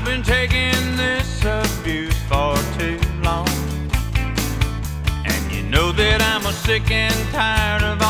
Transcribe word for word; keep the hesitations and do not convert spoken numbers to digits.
been taking this abuse for too long. And you know that I'm a sick and tired of